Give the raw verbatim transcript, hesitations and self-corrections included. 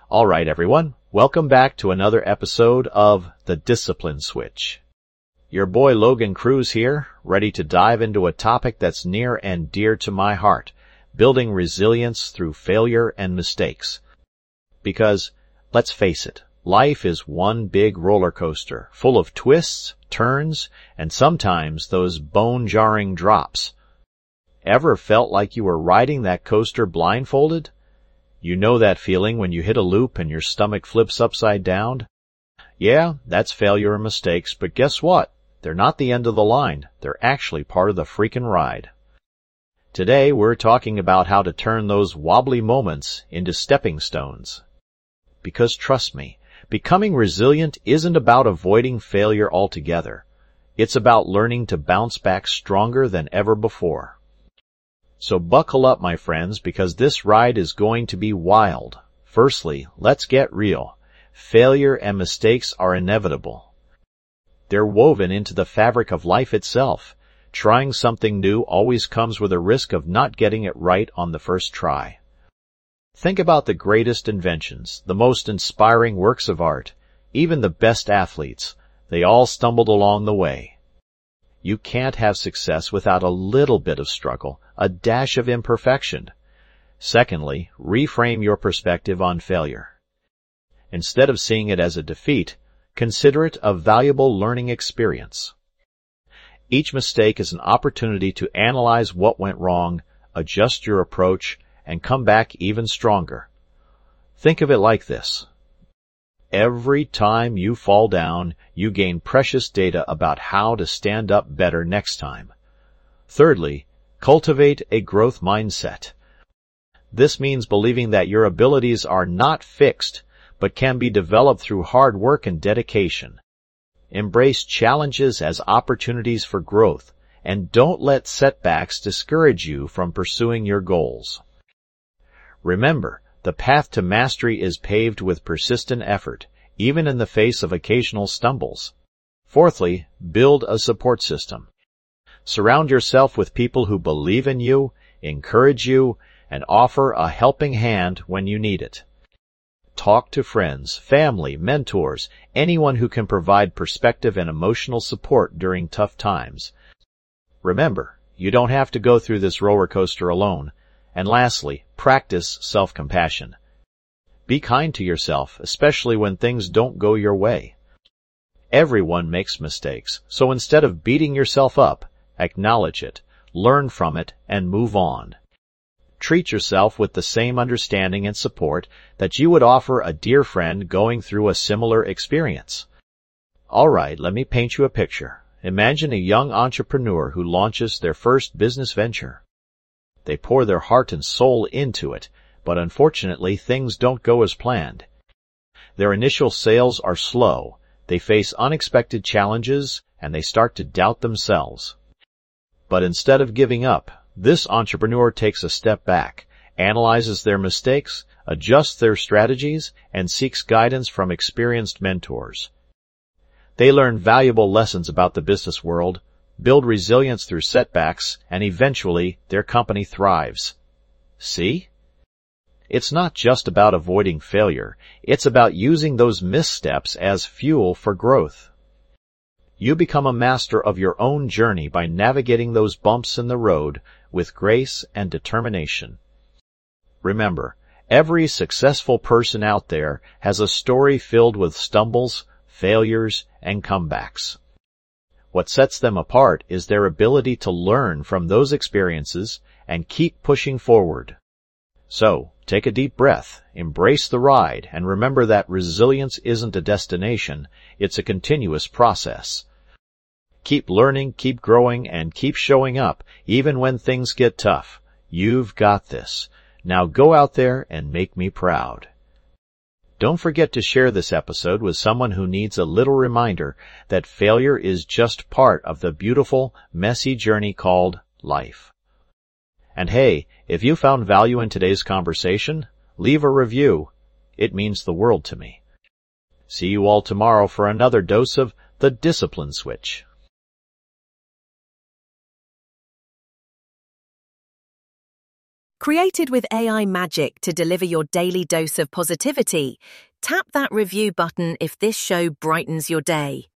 All right, everyone. Welcome back to another episode of The Discipline Switch. Your boy Logan Cruz here, ready to dive into a topic that's near and dear to my heart, building resilience through failure and mistakes. Because, let's face it, life is one big roller coaster, full of twists, turns, and sometimes those bone-jarring drops. Ever felt like you were riding that coaster blindfolded? You know that feeling when you hit a loop and your stomach flips upside down? Yeah, that's failure and mistakes, but guess what? They're not the end of the line. They're actually part of the freaking ride. Today, we're talking about how to turn those wobbly moments into stepping stones. Because trust me, becoming resilient isn't about avoiding failure altogether. It's about learning to bounce back stronger than ever before. So buckle up, my friends, because this ride is going to be wild. Firstly, let's get real. Failure and mistakes are inevitable. They're woven into the fabric of life itself. Trying something new always comes with a risk of not getting it right on the first try. Think about the greatest inventions, the most inspiring works of art, even the best athletes. They all stumbled along the way. You can't have success without a little bit of struggle, a dash of imperfection. Secondly, reframe your perspective on failure. Instead of seeing it as a defeat, consider it a valuable learning experience. Each mistake is an opportunity to analyze what went wrong, adjust your approach, and come back even stronger. Think of it like this. Every time you fall down, you gain precious data about how to stand up better next time. Thirdly, cultivate a growth mindset. This means believing that your abilities are not fixed, but can be developed through hard work and dedication. Embrace challenges as opportunities for growth, and don't let setbacks discourage you from pursuing your goals. Remember, the path to mastery is paved with persistent effort, even in the face of occasional stumbles. Fourthly, build a support system. Surround yourself with people who believe in you, encourage you, and offer a helping hand when you need it. Talk to friends, family, mentors, anyone who can provide perspective and emotional support during tough times. Remember, you don't have to go through this roller coaster alone. And lastly, practice self-compassion. Be kind to yourself, especially when things don't go your way. Everyone makes mistakes, so instead of beating yourself up, acknowledge it, learn from it, and move on. Treat yourself with the same understanding and support that you would offer a dear friend going through a similar experience. All right, let me paint you a picture. Imagine a young entrepreneur who launches their first business venture. They pour their heart and soul into it, but unfortunately things don't go as planned. Their initial sales are slow, they face unexpected challenges, and they start to doubt themselves. But instead of giving up, this entrepreneur takes a step back, analyzes their mistakes, adjusts their strategies, and seeks guidance from experienced mentors. They learn valuable lessons about the business world, build resilience through setbacks, and eventually their company thrives. See? It's not just about avoiding failure. It's about using those missteps as fuel for growth. You become a master of your own journey by navigating those bumps in the road with grace and determination. Remember, every successful person out there has a story filled with stumbles, failures, and comebacks. What sets them apart is their ability to learn from those experiences and keep pushing forward. So, take a deep breath, embrace the ride, and remember that resilience isn't a destination, it's a continuous process. Keep learning, keep growing, and keep showing up, even when things get tough. You've got this. Now go out there and make me proud. Don't forget to share this episode with someone who needs a little reminder that failure is just part of the beautiful, messy journey called life. And hey, if you found value in today's conversation, leave a review. It means the world to me. See you all tomorrow for another dose of The Discipline Switch. Created with A I magic to deliver your daily dose of positivity, tap that review button if this show brightens your day.